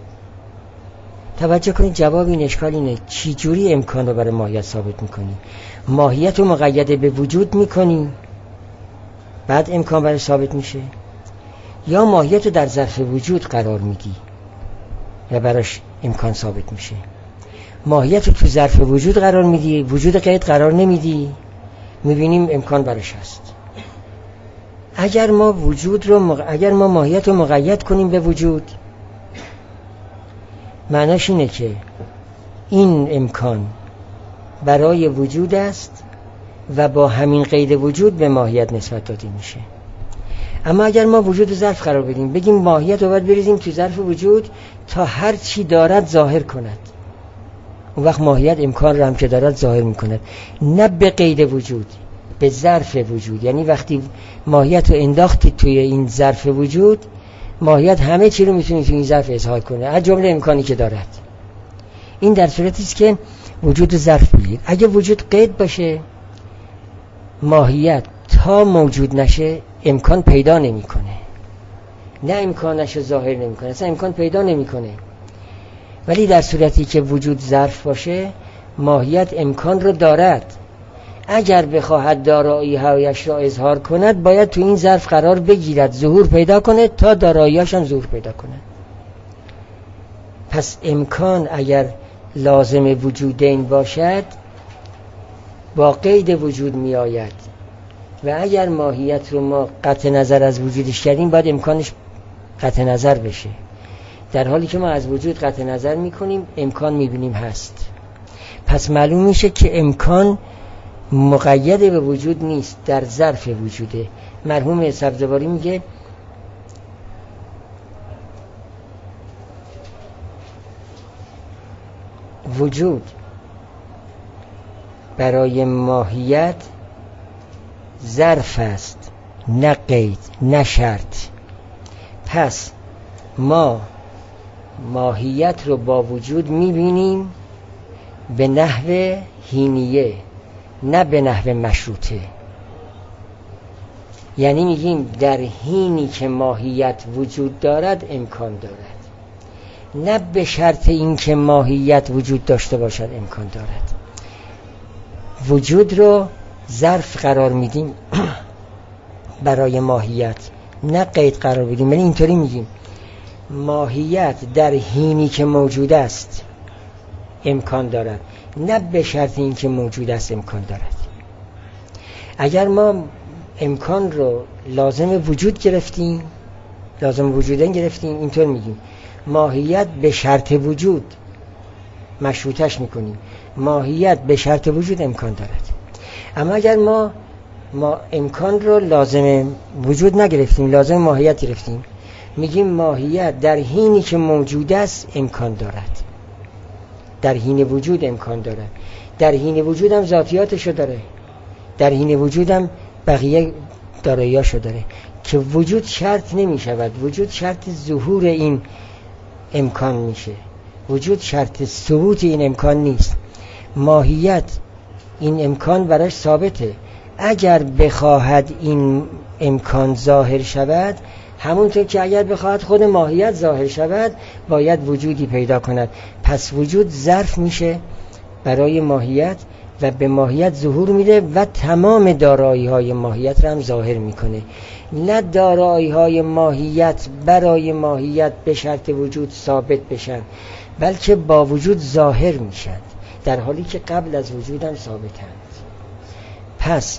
توجه کنید، جواب این اشکال اینه: چی جوری امکان رو برای ماهیت ثابت میکنی؟ ماهیت رو مقید به وجود میکنی بعد امکان برای ثابت میشه، یا ماهیت رو در ظرف وجود قرار میدی و براش امکان ثابت میشه؟ ماهیت رو تو ظرف وجود قرار میدی، وجود قید قرار نمیدی، میبینیم امکان براش هست. اگر ما وجود رو مق... اگر ما ماهیت رو مقید کنیم به وجود، معناش اینه که این امکان برای وجود است و با همین قید وجود به ماهیت نسبت داده میشه. اما اگر ما وجود ظرف قرار بدیم، بگیم ماهیت رو باید بریزیم تو ظرف وجود تا هر چی دارد ظاهر کند، اون وقت ماهیت امکان رو هم که دارد ظاهر میکند، نه به قید وجود، به ظرف وجود. یعنی وقتی ماهیت رو انداختید توی این ظرف وجود، ماهیت همه چی رو میتونه توی این ظرف اظهار کنه، از جمله امکانی که دارد. این در صورتی است که وجود ظرف بگیر. اگه وجود قید باشه، ماهیت تا موجود نشه امکان پیدا نمیکنه، نه امکانش رو ظاهر نمیکنه، اصلا امکان پیدا نمیکنه. ولی در صورتی که وجود ظرف باشه، ماهیت امکان رو دارد. اگر بخواهد دارایی هایش را اظهار کند، باید تو این ظرف قرار بگیرد، ظهور پیدا کنه تا دارایی‌اش هم ظهور پیدا کنه. پس امکان اگر لازم وجودین باشد، با قید وجود می آید، و اگر ماهیت رو ما قطع نظر از وجودش کردیم، باید امکانش قطع نظر بشه. در حالی که ما از وجود قطع نظر می کنیم، امکان می بینیم هست. پس معلوم میشه که امکان مقید به وجود نیست، در ظرف وجوده. مرحوم سبزواری میگه وجود برای ماهیت ظرف است، نه قید، نه شرط. پس ما ماهیت رو با وجود میبینیم به نحو هینیه، نه به نحو مشروطه. یعنی میگیم در حینی که ماهیت وجود دارد امکان دارد، نه به شرط این که ماهیت وجود داشته باشد امکان دارد. وجود رو ظرف قرار میدیم برای ماهیت، نه قید قرار بدیم. یعنی اینطوری میگیم ماهیت در حینی که موجود است امکان دارد، نه به شرط این که موجود است امکان دارد. اگر ما امکان رو لازم وجود گرفتیم، لازم وجودن گرفتیم، اینطور میگیم ماهیت به شرط وجود مشروطش میکنیم. ماهیت به شرط وجود امکان دارد. اما اگر ما ما امکان رو لازم وجود نگرفتیم، لازم ماهیت گرفتیم، میگیم ماهیت در حینی که موجود است امکان دارد، در حین وجود امکان دارد، در حین وجود هم ذاتیاتشو داره، در حین وجود هم بقیه داراییاشو داره که وجود شرط نمی شود. وجود شرط ظهور این امکان میشه، وجود شرط ثبوت این امکان نیست. ماهیت این امکان براش ثابته. اگر بخواهد این امکان ظاهر شود، همونطور که اگر بخواهد خود ماهیت ظاهر شود، باید وجودی پیدا کند. پس وجود ظرف میشه برای ماهیت و به ماهیت ظهور میده و تمام دارایی های ماهیت را هم ظاهر میکنه. نه دارایی های ماهیت برای ماهیت به شرط وجود ثابت بشن، بلکه با وجود ظاهر میشن، در حالی که قبل از وجود هم ثابتند. پس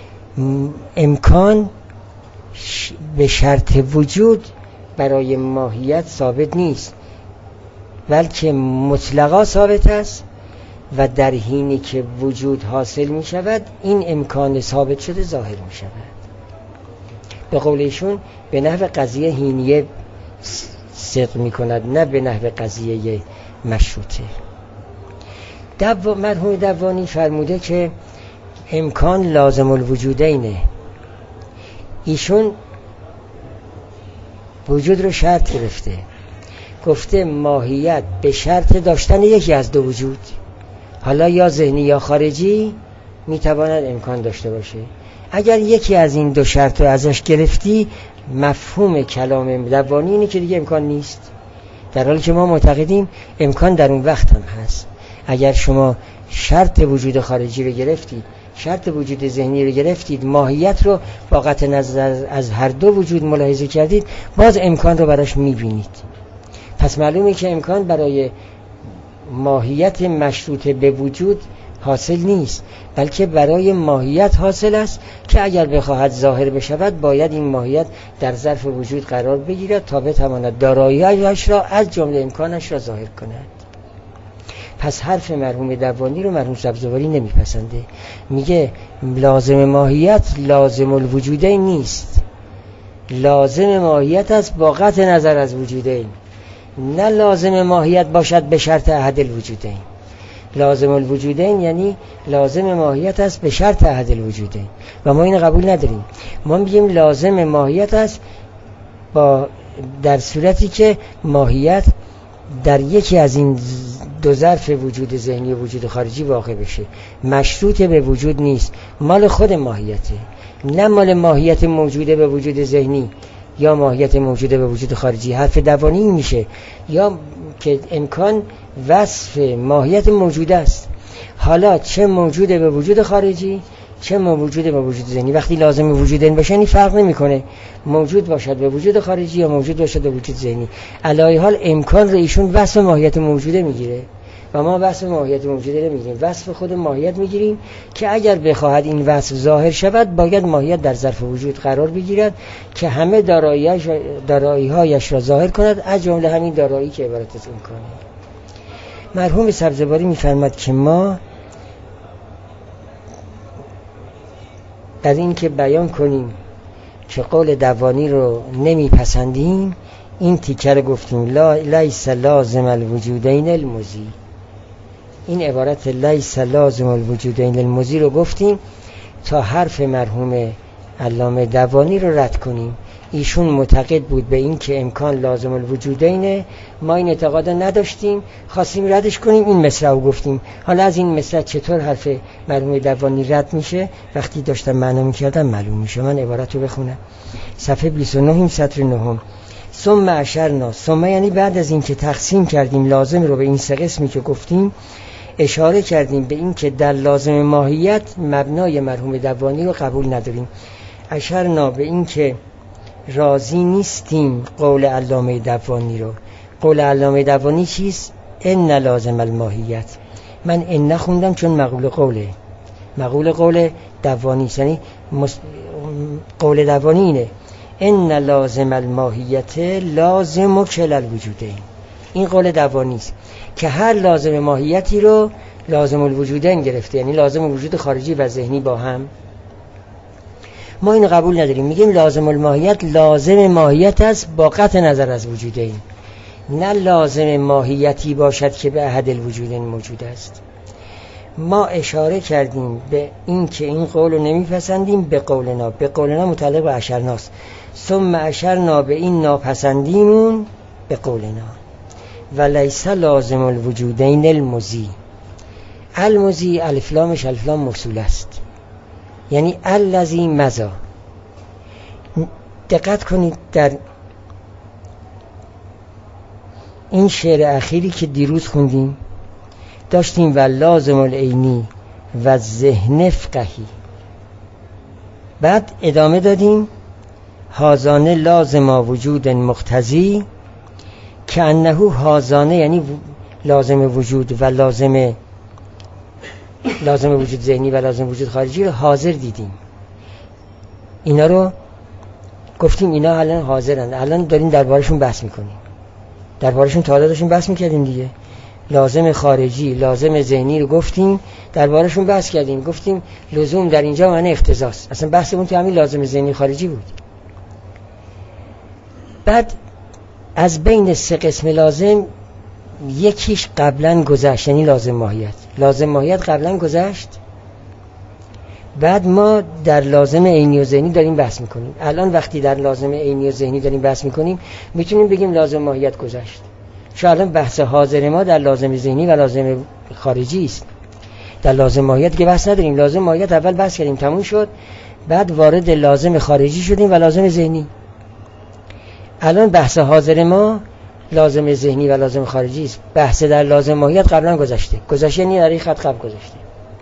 امکان به شرط وجود برای ماهیت ثابت نیست، بلکه مطلقا ثابت است و در حینی که وجود حاصل می شود این امکان ثابت شده ظاهر می شود. به قول ایشون به نحو قضیه حینیه صدق می کند، نه به نحو قضیه مشروطه. دو مرحوم دوانی فرموده که امکان لازم الوجودینه. ایشون وجود رو شرط گرفته، گفته ماهیت به شرط داشتن یکی از دو وجود، حالا یا ذهنی یا خارجی، میتواند امکان داشته باشه. اگر یکی از این دو شرط رو ازش گرفتی، مفهوم کلام دوانی اینه که دیگه امکان نیست، در حالی که ما معتقدیم امکان در اون وقت هم هست. اگر شما شرط وجود خارجی رو گرفتید، شرط وجود ذهنی رو گرفتید، ماهیت رو با قطع نظر از هر دو وجود ملاحظه کردید، باز امکان رو براش میبینید. پس معلومه که امکان برای ماهیت مشروط به وجود حاصل نیست، بلکه برای ماهیت حاصل است که اگر بخواهد ظاهر بشود باید این ماهیت در ظرف وجود قرار بگیرد تا بتواند دارایی‌اش را از جمله امکانش را ظاهر کند. پس حرف مرحوم دوانی رو مرحوم سبزواری نمیپسنده. میگه لازم ماهیت لازم الوجودین نیست، لازم ماهیت است با قطع نظر از وجودین، نه لازم ماهیت باشد به شرط احد الوجودین. لازم الوجودین یعنی لازم ماهیت است به شرط احد الوجودین و ما این قبول نداریم. ما میگیم لازم ماهیت است با در صورتی که ماهیت در یکی از این دو ظرف وجود ذهنی و وجود خارجی واقع بشه، مشروط به وجود نیست، مال خود ماهیته، نه مال ماهیت موجوده به وجود ذهنی یا ماهیت موجوده به وجود خارجی. حرف دوانی میشه یا که امکان وصف ماهیت موجوده است، حالا چه موجوده به وجود خارجی چه موجوده به وجود ذهنی. وقتی لازم وجود این باشه این فرق نمیکنه موجود باشد به وجود خارجی یا موجود باشد به وجود ذهنی. علایه حال امکان رو ایشون وصف ماهیت موجوده میگیره و ما وصف ماهیت موجوده نمیگیریم، وصف خود ماهیت میگیریم که اگر بخواهد این وصف ظاهر شود باید ماهیت در ظرف وجود قرار بگیرد که همه دارایی‌هایش دارایی‌هایش را ظاهر کند، از جمله همین دارایی که عبارت از امکانه. مرحوم سبزواری میفرماد که ما در این که بیان کنیم که قول دوانی رو نمیپسندیم، این تیکه رو گفتیم لا لیس لازم الوجودین المزی. این عبارت لیس لازم الوجودین المزی رو گفتیم تا حرف مرحوم علامه دوانی رو رد کنیم. ایشون معتقد بود به این که امکان لازم الوجودینه، ما این اعتقاد نداشتیم، خواستیم ردش کنیم، این مصرع رو گفتیم. حالا از این مصرع چطور حرف مرحوم دوانی رد میشه؟ وقتی داشتم معنا میکردم معلوم میشه. من عبارت رو بخونم، صفحه بیست و نه سطر نهم. ثم اشرنا، ثم یعنی بعد از این که تقسیم کردیم لازم رو به این سه قسمی که گفتیم، اشاره کردیم به این که در لازم ماهیت مبنای مرحوم دوانی رو قبول نداریم. اشرنا به این که راضی نیستیم قول علامه دوانی رو. قول علامه دوانی چیست؟ ان لازم الماهیت. من ان نخوندم چون مقول قوله، مقول قول دوانی یعنی قول دوانی اینه ان لازم الماهیت لازم کل الوجودین. این قول دوانی است که هر لازم ماهیتی رو لازم الوجودین گرفته، یعنی لازم وجود خارجی و ذهنی با هم. ما اینو قبول نداریم، میگیم لازم الماهیت لازم ماهیت است با قطع نظر از وجودین، نه لازم ماهیتی باشد که به احد الوجودین موجود است. ما اشاره کردیم به این که این قول رو نمیپسندیم به قولنا، به قولنا متعلق به اشرناست، ثم اشرنا به این ناپسندیمون به قولنا و لیس لازم الوجودین المزی. المزی الفلامش الفلام موصول است، یعنی الذی مزا. دقت کنید در این شعر اخیری که دیروز خوندیم داشتیم و لازم العینی و ذهن فقهی، بعد ادامه دادیم هازانه لازم وجود مقتضی که انه هازانه، یعنی لازم وجود و لازم لازم وجود ذهنی و لازم وجود خارجی رو حاضر دیدیم. اینا رو گفتیم اینا الان حاضرن، الان داریم دربارشون بحث میکنیم. دربارشون تا حالا داشتیم بحث میکردیم دیگه. لازم خارجی، لازم ذهنی رو گفتیم، دربارشون بحث کردیم، گفتیم لزوم در اینجا معنی اختصاص. اصلا بحثمون تو همین لازم ذهنی خارجی بود. بعد از بین سه قسم لازم یکیش قبلا گذشت، یعنی لازم ماهیت. لازم ماهیت قبلا گذشت، بعد ما در لازم عینی و ذهنی داریم بحث میکنیم. الان وقتی در لازم عینی و ذهنی داریم بحث میکنیم میتونیم بگیم لازم ماهیت گذشت، چون الان بحث حاضر ما در لازم ذهنی و لازم خارجی است. در لازم ماهیت که بحث نداریم. لازم ماهیت اول بحث کردیم تموم شد، بعد وارد لازم خارجی شدیم و لازم ذهنی. الان بحث حاضر ما لازم ذهنی و لازم خارجی است. بحث در لازم ماهیت قبلا گذشته. گذشته یعنی در این خط قبل گذشته.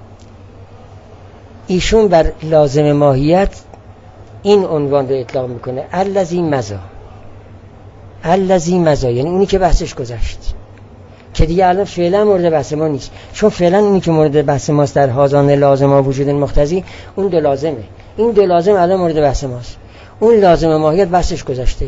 ایشون بر لازم ماهیت این عنوان رو اطلاق میکنه الذی مضی. الذی مضی یعنی اونی که بحثش گذشت، که دیگه الان فعلا مورد بحث ما نیست، چون فعلا اونی که مورد بحث ماست در هازانه لازم و وجود مقتضی اون دو لازمه. این دو لازم الان مورد بحث ماست. اون لازم ماهیت بحثش گذشته.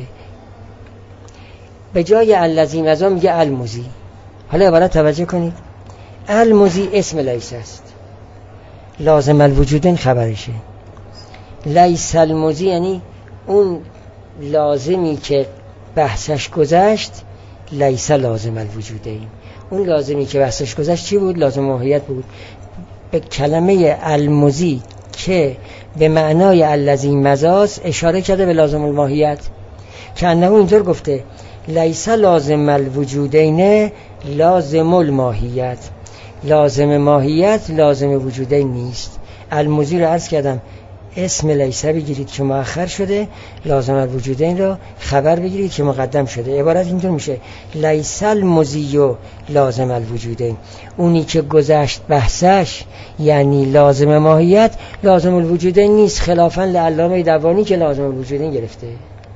به جای الذی مضی میگه المزی. حالا عبارت توجه کنید. المزی اسم لیس است، لازم الوجودین خبرشه. لیس المزی یعنی اون لازمی که بحثش گذشت لیس لازم الوجودین. اون لازمی که بحثش گذشت چی بود؟ لازم ماهیت بود. به کلمه المزی که به معنای الذی مضی اشاره کرده به لازم الماهیت، که انه اینطور گفته لیس لازم الوجودین لازم الماهیت. لازم ماهیت لازم وجودین نیست. المزی رو عرض کردم اسم لیس بگیرید که مؤخر شده، لازم الوجودین رو خبر بگیرید که مقدم شده. عبارت اینطور میشه لیس المزی لازم الوجودین. اونی که گذشت بحثش یعنی لازم ماهیت لازم الوجودین نیست، خلافاً لعلامه دوانی که لازم الوجودین گرفته.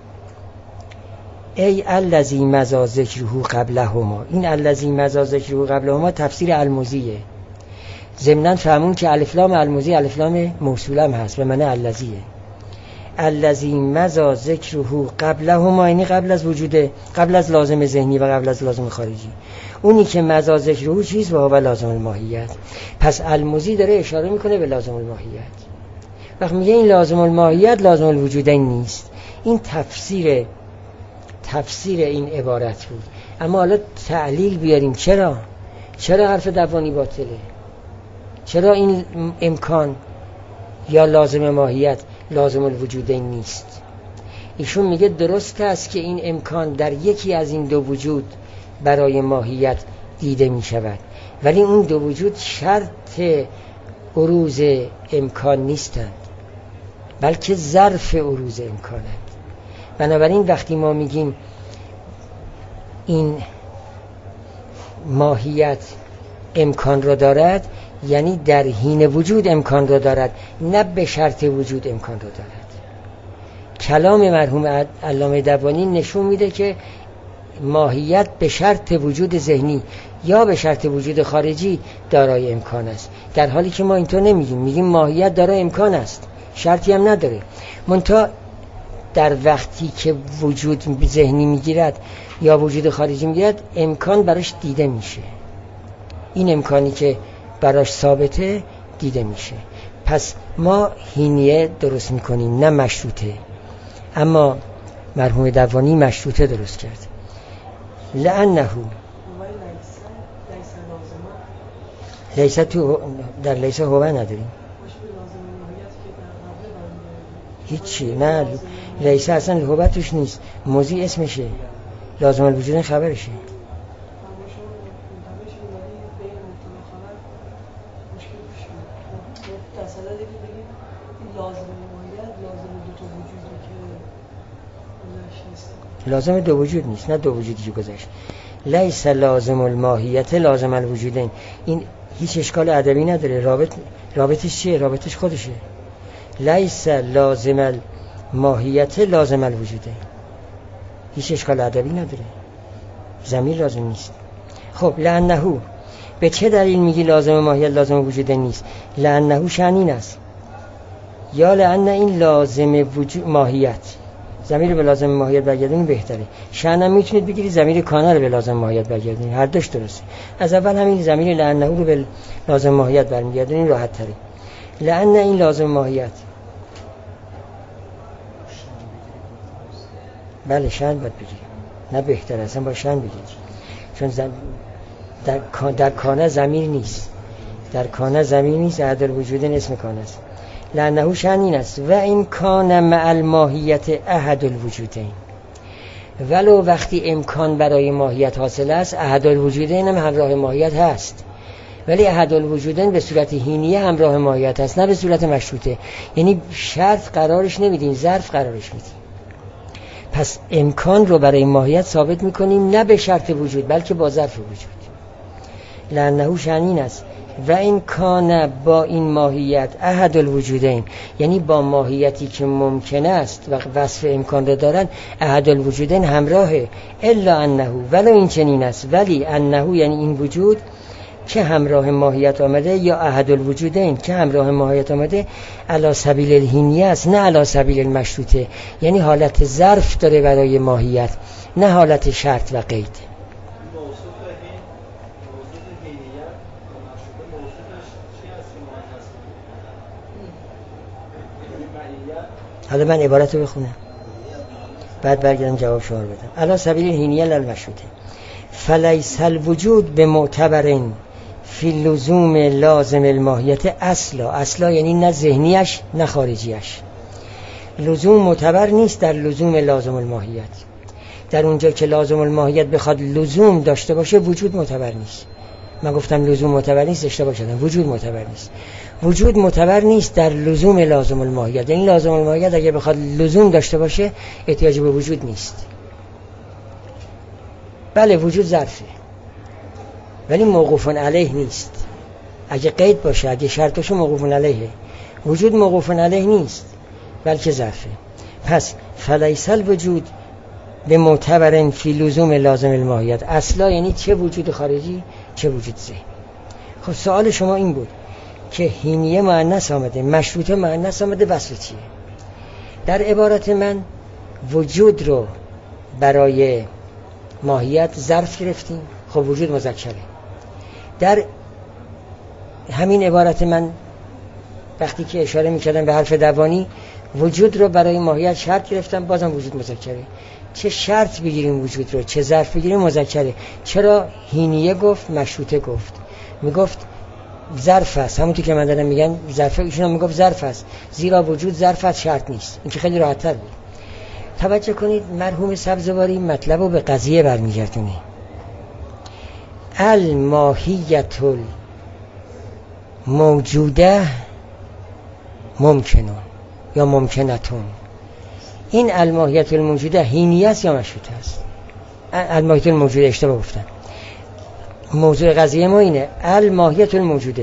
ای الذی مضی ذکره قبلهما. این الذی مضی ذکره قبلهما تفسیر المزیه. ضمناً فهمون که الف لام المزی الف لام موصوله هم هست، به معنی الذیه. الذی مضی ذکره قبلهما یعنی قبل از وجوده، قبل از لازم ذهنی و قبل از لازم خارجی. اونی که مضی ذکره چیز و هو لازم الماهیت. پس المزی داره اشاره میکنه به لازم الماهیت. وقتی میگه این لازم الماهیت لازم الوجودین نیست، این تفسیر تفسیر این عبارت بود. اما حالا تعلیل بیاریم. چرا؟ چرا حرف دوانی باطله؟ چرا این امکان یا لازم ماهیت لازم الوجودین نیست؟ ایشون میگه درست است که این امکان در یکی از این دو وجود برای ماهیت دیده میشود، ولی اون دو وجود شرط عروض امکان نیستند، بلکه ظرف عروض امکانند. بنابراین وقتی ما میگیم این ماهیت امکان را دارد، یعنی در حین وجود امکان را دارد، نه به شرط وجود امکان را دارد. کلام مرحوم علامه دوانی نشون میده که ماهیت به شرط وجود ذهنی یا به شرط وجود خارجی دارای امکان است، در حالی که ما اینطور نمیگیم. میگیم ماهیت دارای امکان است، شرطی هم نداره. منتها در وقتی که وجود ذهنی میگیرد یا وجود خارجی میگیرد امکان براش دیده میشه. این امکانی که براش ثابته دیده میشه. پس ما هینیه درست میکنیم نه مشروطه. اما مرحوم دوانی مشروطه درست کرد. لأنه لیسه تو در لیسه هوه نداریم هیچی. نه لیسه اصلا هوه توش نیست. موضوع اسمشه، لازم الوجود خبرشه. لازم دو وجود نیست، نه دو وجودی که گذشت. لیس لازم الماهیت لازم الوجودین. این هیچ اشکال ادبی نداره. رابط رابطش چیه؟ رابطش خودشه. لیس لازم الماهیت لازم الوجودین، هیچ اشکال ادبی نداره. ضمیر لازم نیست. خب لأنه، به چه دلیل میگی لازم ماهیت لازم وجودین نیست؟ لأنه شأن است، یا لأن این لازم وجود ماهیت، ضمیر به لازم ماهیت برگردونی بهتره. شأن هم میتونید بگیرید ضمیر کانه رو به لازم ماهیت برگردونید، هر دوش درسته. از اول همین ضمیر لأنه رو به لازم ماهیت برمیگردونید راحت تره. لأن این لازم ماهیت، بله شأن باید بگیرید، نه بهتره اصلا با شأن بگیرید، چون زم... در, در کانه ضمیر نیست، در کانه ضمیر نیست، احد الوجودین اسم کانه است. لأنه شأن این است و این کان مع الماهیت احد الوجودین، ولو وقتی امکان برای ماهیت حاصل است احد الوجودین هم همراه ماهیت هست، ولی احد الوجودین به صورت هینیه همراه ماهیت هست، نه به صورت مشروطه. یعنی شرط قرارش نمیدیم، ظرف قرارش میدیم. پس امکان رو برای ماهیت ثابت میکنیم نه به شرط وجود بلکه با ظرف وجود. لأنه شأن این است و این کان با این ماهیت احد الوجودین، یعنی با ماهیتی که ممکن است و وصف امکان را دارن احد الوجودین همراهه. الا انه، ولو این چنین است، ولی انه یعنی این وجود که همراه ماهیت آمده، یا احد الوجودین که همراه ماهیت آمده، علی سبیل الهینیه است نه علی سبیل المشروطه. یعنی حالت ظرف داره برای ماهیت، نه حالت شرط و قید. حالا من عبارت رو بخونم بعد برگردم جواب شما رو بدم. علی سبیل الهینیه للمشروطه فلیس الوجود به معتبرین فی لزوم لازم الماهیت اصلا. اصلا یعنی نه ذهنیش نه خارجیش. لزوم معتبر نیست در لزوم لازم الماهیت. در اونجا که لازم الماهیت بخواد لزوم داشته باشه وجود معتبر نیست. من گفتم لزوم معتبر نیست، اشتباه شدم. وجود معتبر نیست. وجود معتبر نیست در لزوم لازم الماهیت. یعنی لازم الماهیت اگه بخواد لزوم داشته باشه احتیاج به وجود نیست. بله وجود ظرفه ولی موقوف علیه نیست. اگه قید باشه، اگه شرط باشه موقوف علیه. وجود موقوف علیه نیست بلکه ظرفه. پس فلیس الوجود به معتبرن فی لزوم لازم الماهیت اصلا، یعنی چه وجود خارجی چه وجود ذهنی. خب سوال شما این بود که هینیه مؤنث آمده، مشروطه مؤنث آمده، وصف چیه؟ در عبارت من وجود رو برای ماهیت ظرف گرفتیم، خب وجود مذکره. در همین عبارت من وقتی که اشاره میکردم به حرف دوانی، وجود رو برای ماهیت شرط گرفتم، بازم وجود مذکره. چه شرط بگیریم وجود رو، چه ظرف بگیریم مذکره. چرا هینیه گفت مشروطه گفت؟ میگفت ظرف است، همونطور که من دارم میگن ظرف، ایشون هم میگفت ظرف است، زیرا وجود ظرف است، شرط نیست. این که خیلی راحت تر بود. توجه کنید مرحوم سبزواری مطلب رو به قضیه برمیگردونه. الماهیت الموجوده ممکنون یا ممکنتون. این الماهیت الموجوده هینیه است یا مشروطه است؟ الماهیت الموجوده اشتباه گفتم. موضوع قضیه ما اینه الماهیت الموجوده،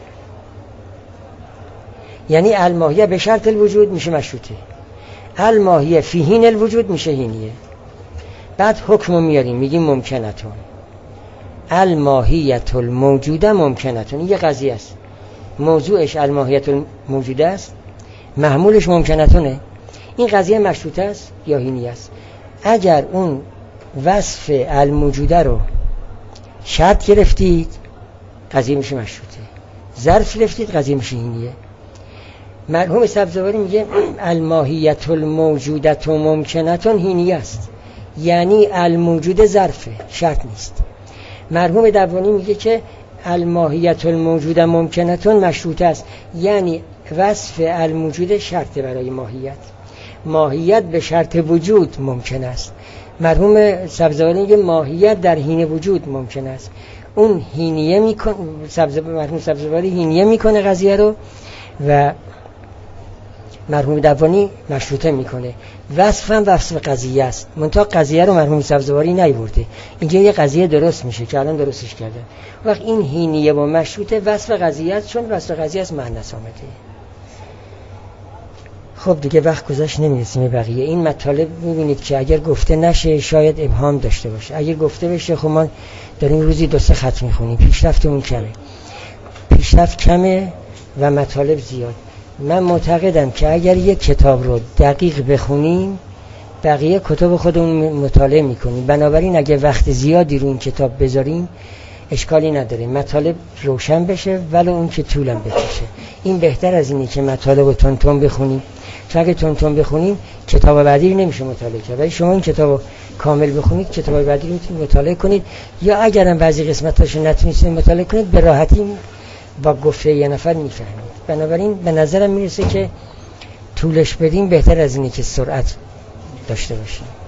یعنی الماهیه به شرط الوجود میشه مشروطه، الماهیه فی حین الوجود میشه هینیه. بعد حکم میاریم میگیم ممکنتون. الماهیت الموجوده ممکنتون، یه قضیه است، موضوعش الماهیت الموجوده است محمولش ممکنتونه. این قضیه مشروطه است یا هینی است؟ اگر اون وصف الموجوده رو شرط گرفتید قضیه میشه مشروطه، ظرف گرفتید قضیه میشه هینیه. مرحوم سبزواری میگه الماهیت الموجودت و ممکنتون هینی است، یعنی الموجود ظرفه، شرط نیست. مرحوم دوانی میگه که الماهیت الموجود ممکنتون مشروطه است، یعنی وصف الموجود شرط برای ماهیت، ماهیت به شرط وجود ممکن است. مرحوم سبزواری میگه ماهیت در حین وجود ممکن است. اون هینیه میکنه، سبز... مرحوم سبزواری هینیه میکنه قضیه رو و مرحوم دوانی مشروطه میکنه. وصف هم وصف قضیه است، منتها قضیه رو مرحوم سبزواری نیورده. اینجا یه قضیه درست میشه که الان درستش کرده. وقت این هینیه و مشروطه وصف قضیه است، چون وصف قضیه است مؤنث آمده. خب دیگه وقت گذشت نمیرسیم به بقیه. این مطالب میبینید که اگر گفته نشه شاید ابهام داشته باشه، اگر گفته بشه خب ما داریم روزی دو سه خط میخونیم، پیشرفتمون کمه، پیشرفت کمه و مطالب زیاد. من معتقدم که اگر یک کتاب رو دقیق بخونیم بقیه کتاب خودمون مطالعه میکنیم. بنابراین اگه وقت زیادی رو این کتاب بذاریم اشکالی نداره، مطالب روشن بشه ولو اون که طولم بکشه. این بهتر از اینه که مطالب رو تون تون بخونیم، چون اگه تون تون بخونیم کتاب بعدی رو نمیشه مطالعه کرد. ولی شما این کتاب رو کامل بخونید کتاب بعدی رو میتونید مطالعه کنید، یا اگرم بعضی قسمتاشو نتونید مطالعه کنید به راحتی با گفته یه نفر میفهمید. بنابراین به نظرم میرسه که طولش بدیم بهتر از اینه که سرعت داشته باشیم.